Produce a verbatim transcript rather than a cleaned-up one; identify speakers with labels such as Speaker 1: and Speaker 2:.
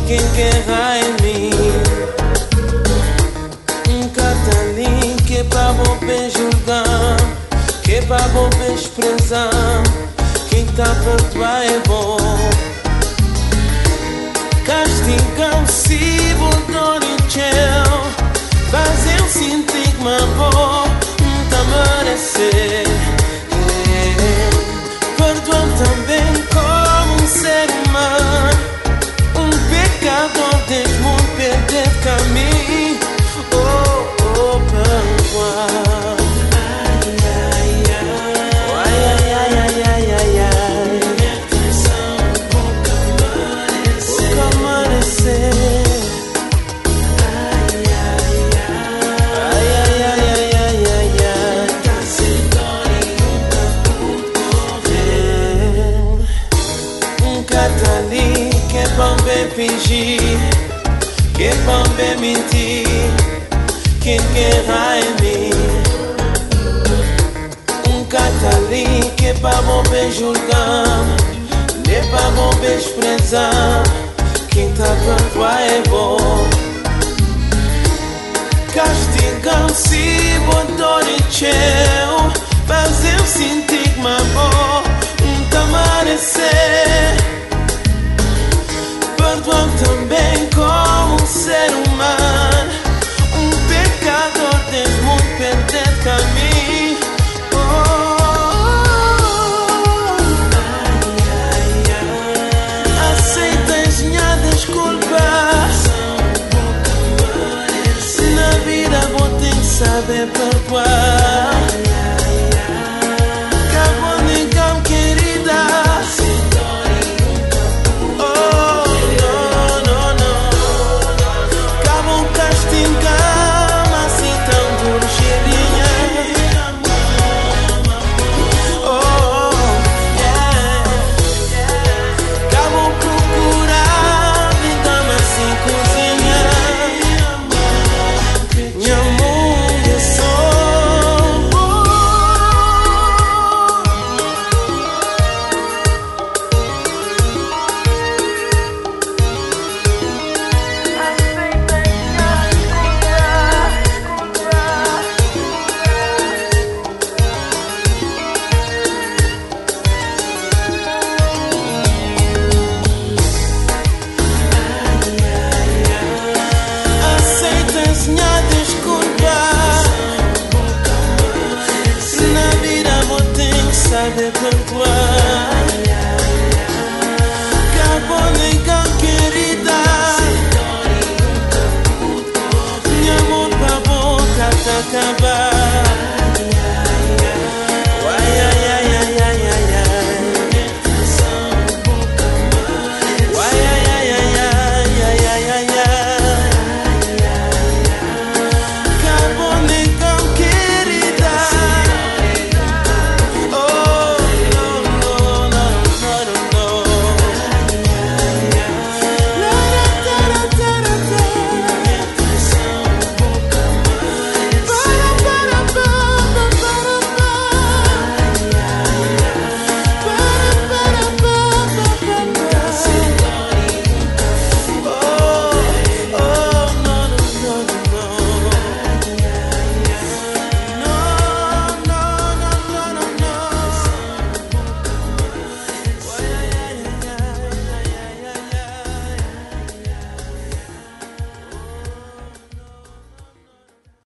Speaker 1: quem guerra em mim. Um catalim que é pra vou bem julgar, que é pra vou bem desprezar. Quem tá perdoar é bom. Castigam se botou em céu, fazem sentir que me vou tá merecer. Perdoam também como um ser humano, um pecador desde muito perder caminho. Oh, oh, perdoar. Ai, ai, ai, ai, ai, ai, ai, ai, ai. Minha atenção pouca merecer, pouca merecer. Ai, ai, ai, ai, ai, ai, ai, ai, ai. Tá sem dó e nunca pude correr. Um catalim que é bom bem fingir, que é bom bem mentir. Quem guerra em mim. Um catalim que é pra bom bem julgar, que é pra bom bem desprezar. Quem tá perdoar é bom. Castigam-se botou em céu, fazem sentir que me vou um tá merecer. Perdoam também como um ser humano, um pecador desde muito perder caminho.